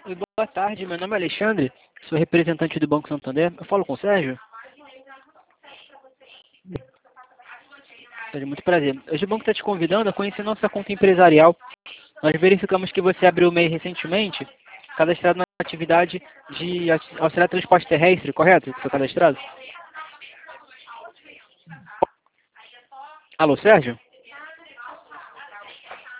Oi, boa tarde, meu nome é Alexandre, sou representante do Banco Santander. Eu falo com o Sérgio? Sérgio, muito prazer. Hoje o banco está te convidando a conhecer nossa conta empresarial. Nós verificamos que você abriu o MEI recentemente, cadastrado na atividade de auxiliar transporte terrestre, correto? Foi cadastrado? Alô, Sérgio?